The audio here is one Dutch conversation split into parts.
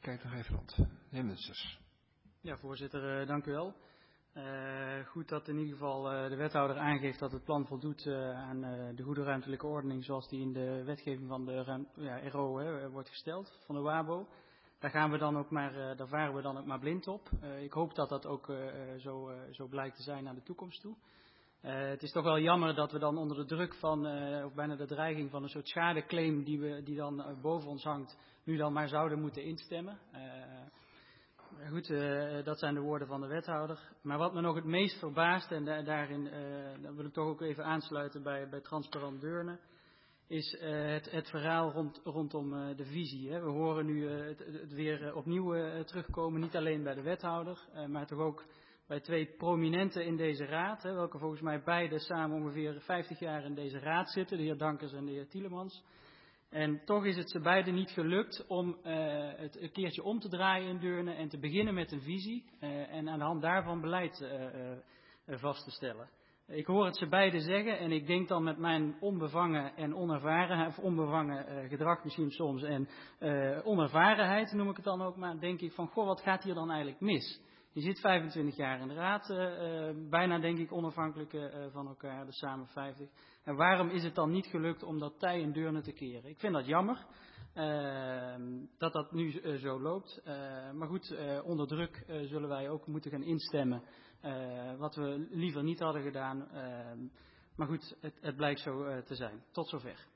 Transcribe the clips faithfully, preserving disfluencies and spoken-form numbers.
kijk nog even rond. De heer Munsters. Ja, voorzitter, uh, dank u wel. Uh, goed dat in ieder geval uh, de wethouder aangeeft dat het plan voldoet uh, aan uh, de goede ruimtelijke ordening zoals die in de wetgeving van de ruim, ja, R O hè, wordt gesteld, van de WABO. Daar gaan we dan ook maar, uh, daar varen we dan ook maar blind op. Uh, ik hoop dat dat ook uh, zo, uh, zo blijkt te zijn naar de toekomst toe. Uh, het is toch wel jammer dat we dan onder de druk van, uh, of bijna de dreiging van een soort schadeclaim die, we, die dan uh, boven ons hangt, nu dan maar zouden moeten instemmen. Uh, goed, uh, dat zijn de woorden van de wethouder. Maar wat me nog het meest verbaast, en da daarin uh, dan wil ik toch ook even aansluiten bij, bij Transparant Deurne, is uh, het, het verhaal rond, rondom uh, de visie. Hè. We horen nu uh, het, het weer uh, opnieuw uh, terugkomen, niet alleen bij de wethouder, uh, maar toch ook bij twee prominenten in deze raad, hè, welke volgens mij beide samen ongeveer vijftig jaar in deze raad zitten, de heer Dankers en de heer Tielemans. En toch is het ze beiden niet gelukt om uh, het een keertje om te draaien in Deurne en te beginnen met een visie uh, en aan de hand daarvan beleid uh, uh, vast te stellen. Ik hoor het ze beiden zeggen en ik denk dan met mijn onbevangen en onervaren, of onbevangen uh, gedrag misschien soms en uh, onervarenheid noem ik het dan ook maar, denk ik van goh, wat gaat hier dan eigenlijk mis? Je zit vijfentwintig jaar in de raad, uh, uh, bijna denk ik onafhankelijk uh, van elkaar, dus samen vijftig. En waarom is het dan niet gelukt om dat tij in Deurne te keren? Ik vind dat jammer, uh, dat dat nu uh, zo loopt. Uh, maar goed, uh, onder druk uh, zullen wij ook moeten gaan instemmen, uh, wat we liever niet hadden gedaan. Uh, maar goed, het, het blijkt zo uh, te zijn. Tot zover.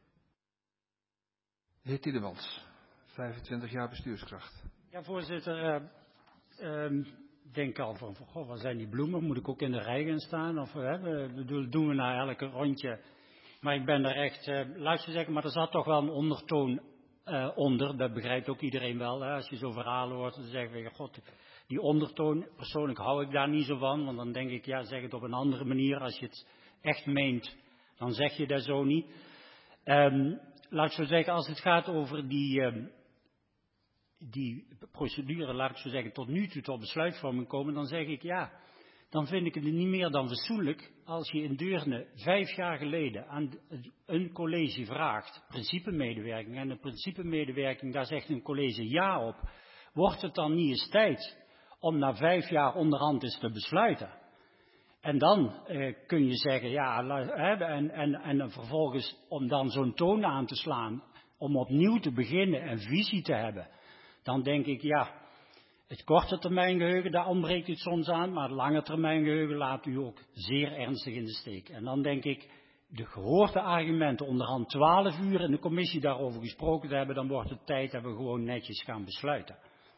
De heer Tielemans, vijfentwintig jaar bestuurskracht. Ja, voorzitter. Uh, um, Ik denk al van, goh, waar zijn die bloemen? Moet ik ook in de rij gaan staan? Of hè, doen we na elke rondje? Maar ik ben er echt, uh, laat je zeggen, maar er zat toch wel een ondertoon uh, onder. Dat begrijpt ook iedereen wel. Hè? Als je zo'n verhalen hoort, dan zeggen we, god, die ondertoon, persoonlijk hou ik daar niet zo van. Want dan denk ik, ja, zeg het op een andere manier. Als je het echt meent, dan zeg je dat zo niet. Um, laat ik zo zeggen, als het gaat over die... Um, die procedure, laat ik zo zeggen, tot nu toe tot besluitvorming komen, dan zeg ik ja, dan vind ik het niet meer dan fatsoenlijk als je in Deurne vijf jaar geleden aan een college vraagt, principemedewerking, en de principemedewerking, daar zegt een college ja op, wordt het dan niet eens tijd om na vijf jaar onderhand eens te besluiten? En dan eh, kun je zeggen, ja, en, en, en vervolgens om dan zo'n toon aan te slaan, om opnieuw te beginnen en visie te hebben. Dan denk ik, ja, het korte termijn geheugen, daar ontbreekt u het soms aan, maar het lange termijn geheugen laat u ook zeer ernstig in de steek. En dan denk ik, de gehoorde argumenten, onderhand twaalf uur in de commissie daarover gesproken te hebben, dan wordt het tijd dat we gewoon netjes gaan besluiten.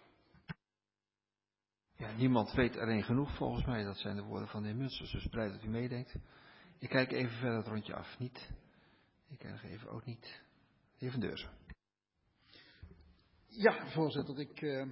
Ja, niemand weet er een genoeg volgens mij, dat zijn de woorden van de heer Munsters, dus blij dat u meedenkt. Ik kijk even verder het rondje af, niet. Ik kijk even ook niet. De heer Van Deurzen. Ja, voorzitter, ik, uh,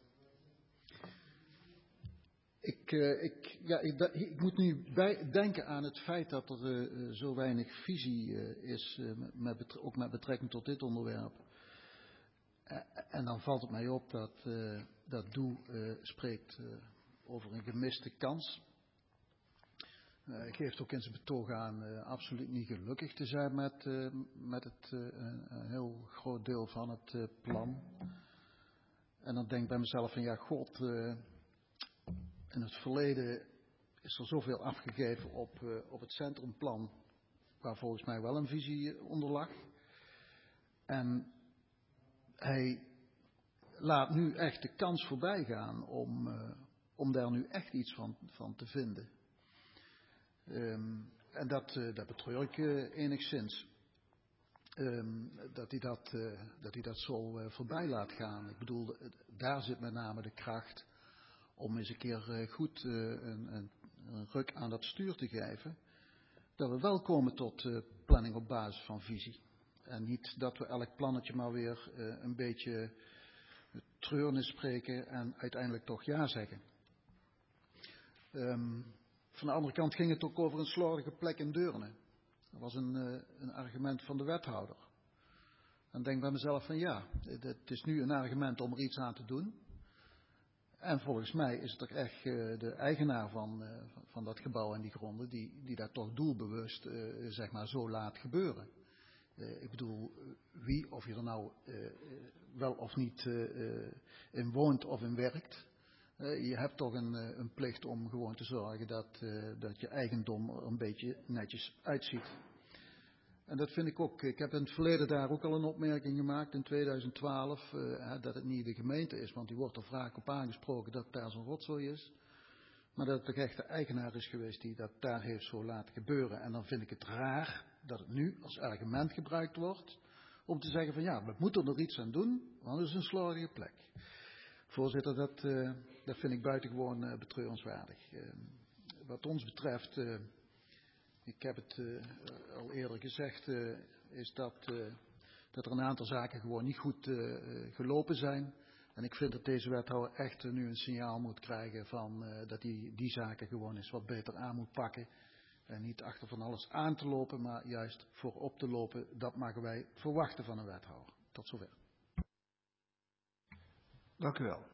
ik, uh, ik, ja, ik, ik moet nu bij, denken aan het feit dat er uh, zo weinig visie uh, is, uh, met betre- ook met betrekking tot dit onderwerp. Uh, en dan valt het mij op dat, uh, dat Doe uh, spreekt uh, over een gemiste kans. Uh, hij geeft ook in zijn betoog aan uh, absoluut niet gelukkig te zijn met, uh, met het, uh, een, een heel groot deel van het uh, plan. En dan denk ik bij mezelf van ja, god, uh, in het verleden is er zoveel afgegeven op, uh, op het centrumplan, waar volgens mij wel een visie onder lag. En hij laat nu echt de kans voorbij gaan om, uh, om daar nu echt iets van, van te vinden. Um, en dat, uh, dat betreur ik uh, enigszins. Um, dat, hij dat, uh, dat hij dat zo uh, voorbij laat gaan. Ik bedoel, daar zit met name de kracht om eens een keer uh, goed uh, een, een, een ruk aan dat stuur te geven. Dat we wel komen tot uh, planning op basis van visie. En niet dat we elk plannetje maar weer uh, een beetje treurnis spreken en uiteindelijk toch ja zeggen. Um, van de andere kant ging het ook over een slordige plek in Deurne. Dat was een, uh, een argument van de wethouder. Dan denk ik bij mezelf van ja, het is nu een argument om er iets aan te doen. En volgens mij is het toch echt uh, de eigenaar van, uh, van dat gebouw en die gronden die, die dat toch doelbewust uh, zeg maar zo laat gebeuren. Uh, ik bedoel, wie, of je er nou uh, wel of niet uh, in woont of in werkt. Uh, je hebt toch een, uh, een plicht om gewoon te zorgen dat, uh, dat je eigendom er een beetje netjes uitziet. En dat vind ik ook. Ik heb in het verleden daar ook al een opmerking gemaakt in tweeduizend twaalf. Uh, dat het niet de gemeente is, want die wordt er vaak op aangesproken dat daar zo'n rotzooi is. Maar dat het toch echt de eigenaar is geweest die dat daar heeft zo laten gebeuren. En dan vind ik het raar dat het nu als argument gebruikt wordt om te zeggen van ja, we moeten er iets aan doen, want het is een slordige plek. Voorzitter, dat, uh, dat vind ik buitengewoon uh, betreurenswaardig. Uh, wat ons betreft, uh, ik heb het uh, al eerder gezegd, uh, is dat, uh, dat er een aantal zaken gewoon niet goed uh, gelopen zijn. En ik vind dat deze wethouder echt uh, nu een signaal moet krijgen van uh, dat hij die zaken gewoon eens wat beter aan moet pakken. En niet achter van alles aan te lopen, maar juist voorop te lopen. Dat mogen wij verwachten van een wethouder. Tot zover. Dank u wel.